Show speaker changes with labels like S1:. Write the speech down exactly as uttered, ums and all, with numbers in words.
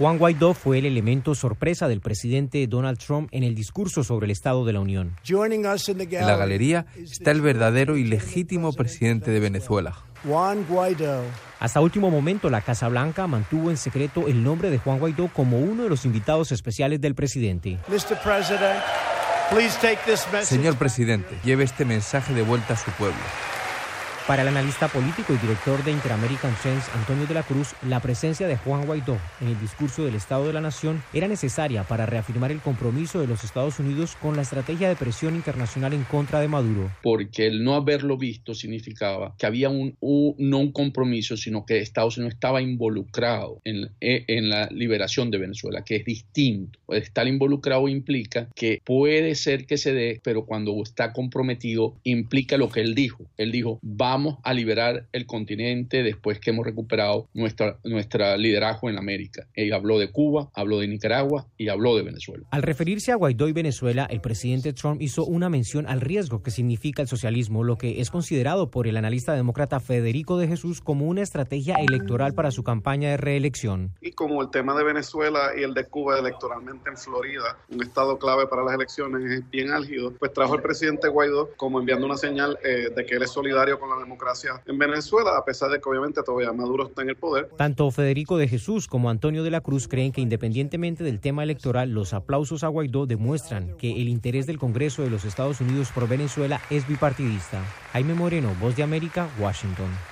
S1: Juan Guaidó fue el elemento sorpresa del presidente Donald Trump en el discurso sobre el Estado de la Unión.
S2: En la galería está el verdadero y legítimo presidente de Venezuela,
S3: Juan Guaidó.
S1: Hasta último momento, la Casa Blanca mantuvo en secreto el nombre de Juan Guaidó como uno de los invitados especiales del presidente.
S2: Señor presidente, lleve este mensaje de vuelta a su pueblo.
S1: Para el analista político y director de Inter-American Sense, Antonio de la Cruz, la presencia de Juan Guaidó en el discurso del Estado de la Nación era necesaria para reafirmar el compromiso de los Estados Unidos con la estrategia de presión internacional en contra de Maduro.
S4: Porque el no haberlo visto significaba que había un, un no un compromiso, sino que Estados Unidos estaba involucrado en, en la liberación de Venezuela, que es distinto. Estar involucrado implica que puede ser que se dé, pero cuando está comprometido implica lo que él dijo. Él dijo, va Vamos a liberar el continente después que hemos recuperado nuestra, nuestra liderazgo en América. Él habló de Cuba, habló de Nicaragua y habló de Venezuela.
S1: Al referirse a Guaidó y Venezuela, el presidente Trump hizo una mención al riesgo que significa el socialismo, lo que es considerado por el analista demócrata Federico de Jesús como una estrategia electoral para su campaña de reelección.
S5: Y como el tema de Venezuela y el de Cuba electoralmente en Florida, un estado clave para las elecciones, es bien álgido, pues trajo el presidente Guaidó como enviando una señal eh, de que él es solidario con la democracia en Venezuela, a pesar de que obviamente todavía Maduro está en el poder.
S1: Tanto Federico de Jesús como Antonio de la Cruz creen que independientemente del tema electoral, los aplausos a Guaidó demuestran que el interés del Congreso de los Estados Unidos por Venezuela es bipartidista. Jaime Moreno, Voz de América, Washington.